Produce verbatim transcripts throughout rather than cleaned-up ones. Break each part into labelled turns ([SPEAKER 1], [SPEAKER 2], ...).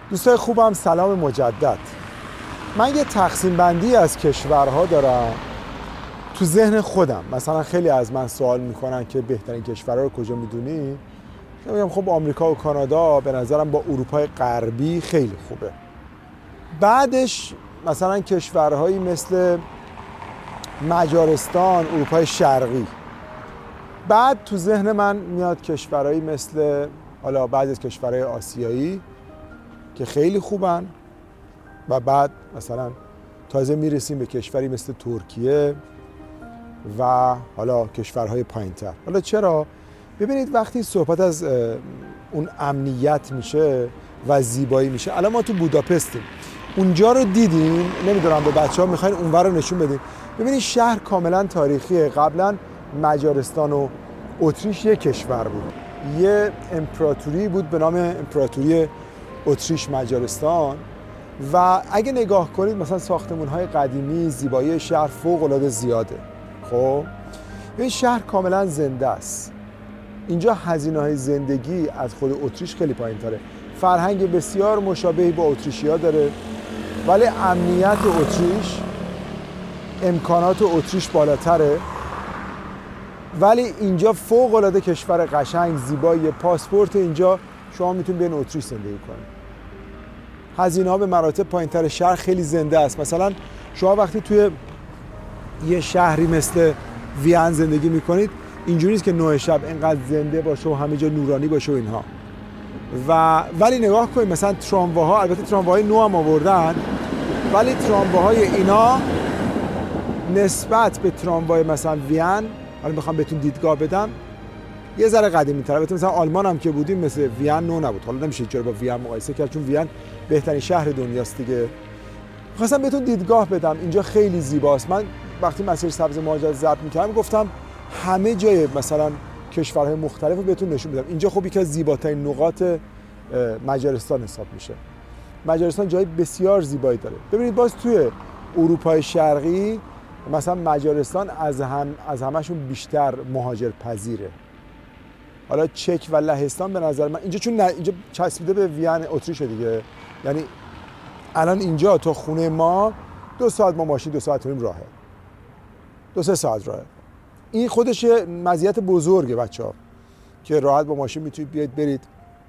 [SPEAKER 1] دوستای خوبم سلام مجدد. من یه تقسیم بندی از کشورها دارم تو ذهن خودم. مثلا خیلی از من سوال میکنن که بهترین کشورها رو کجا میدونی؟ میگم خب آمریکا و کانادا به نظرم با اروپای غربی خیلی خوبه. بعدش مثلا کشورهایی مثل مجارستان، اروپای شرقی. بعد تو ذهن من میاد کشورهایی مثل حالا بعضی از کشورهای آسیایی که خیلی خوبن و بعد مثلا تازه میرسیم به کشوری مثل ترکیه و حالا کشورهای پایین‌تر. حالا چرا؟ ببینید وقتی صحبت از اون امنیت میشه و زیبایی میشه، الان ما تو بوداپستیم، اونجا رو دیدیم، نمیدونم به بچه ها میخواین اونور رو نشون بدیم. ببینید شهر کاملا تاریخیه. قبلا مجارستان و اتریش یک کشور بود، یه امپراتوری بود به نام امپراتوری اتریش مجارستان و اگه نگاه کنید مثلا ساختمان‌های قدیمی، زیبایی شهر فوق‌العاده زیاده. خب این شهر کاملا زنده است. اینجا هزینه‌های زندگی از خود اتریش خیلی پایین‌تره. فرهنگ بسیار مشابهی با اتریشی‌ها داره، ولی امنیت اتریش، امکانات اتریش بالاتره. ولی اینجا فوق‌العاده کشور قشنگ، زیبایی. پاسپورت اینجا شما میتونید بین اتریش زندگی کنید. هزینه‌ها به مراتب پایین‌تر. شهر خیلی زنده است. مثلا شما وقتی توی یه شهری مثل وین زندگی میکنید، اینجوری نیست که نه شب اینقدر زنده باشه و همه جا نورانی باشه و اینها. و ولی نگاه کنید مثلا ترامواها، البته ترامواهای نو هم آوردن، ولی ترامواهای اینا نسبت به تراموای مثلا وین، حالا میخوام بهتون دیدگاه بدم، یه ذره قدیمی‌تره. البته مثلا آلمان هم که بودیم مثل وین نو نبود. حالا نمیشه چرا با وین مقایسه کرد چون وین بهترین شهر دنیاست دیگه. خواستم بهتون دیدگاه بدم. اینجا خیلی زیباست. من وقتی مسیر سبز مهاجرت ضبط می‌کردم گفتم همه جای مثلا کشورهای مختلف رو بهتون نشون بدم. اینجا خب یکی از زیباترین نقاط مجارستان حساب میشه. مجارستان جای بسیار زیبایی داره. ببینید باز توی اروپای شرقی مثلا مجارستان از هم از همشون بیشتر مهاجر پذیره. حالا چک و لهستان به نظر من اینجا چون نه اینجا چسبیده به وین اتریش دیگه، یعنی الان اینجا تا خونه ما دو ساعت ما ماشین دو ساعت و نیم راهه، دو سه ساعت راهه. این خودش مزیت بزرگه بچه‌ها که راحت با ماشین میتونید بیاید برید.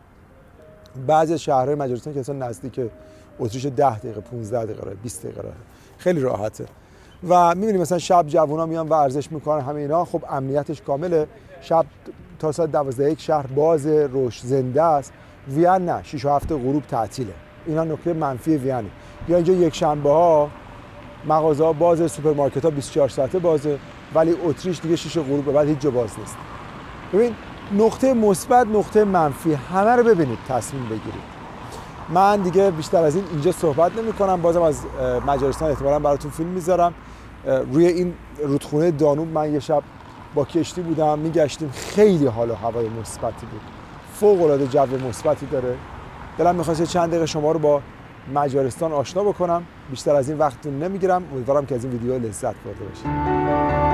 [SPEAKER 1] بعضی شهرهای مجارستان که اصلا نزدیک اتریش ده دقیقه پانزده دقیقه راه، بیست دقیقه راه، خیلی راحته. و میبینید مثلا شب جوونا میان ورزش میکنن، همه اینا خب امنیتش کامله. شب تا ساعت دوازده یک شهر باز، روش زنده است. وین نه، شش و هفت غروب تعطیله. اینا نکته منفی وینه. یا اینجا یک شنبه ها مغازه ها بازه، سوپرمارکت ها بیست و چهار ساعته بازه، ولی اتریش دیگه شش غروب به بعد هیچ جا باز نیست. ببین نقطه مثبت، نقطه منفی، همه رو ببینید تصمیم بگیرید. من دیگه بیشتر از این اینجا صحبت نمی کنم. بازم از مجارستان احتمالاً براتون فیلم میذارم. روی این رودخونه دانوب من یه شب با کشتی بودم، میگشتیم، خیلی حال و هوای مثبتی بود، فوق العاده جو مثبتی داره. دلم می‌خواد چند دقیقه شما رو با مجارستان آشنا بکنم. بیشتر از این وقتتون نمیگیرم. امیدوارم که از این ویدیو لذت برده باشید.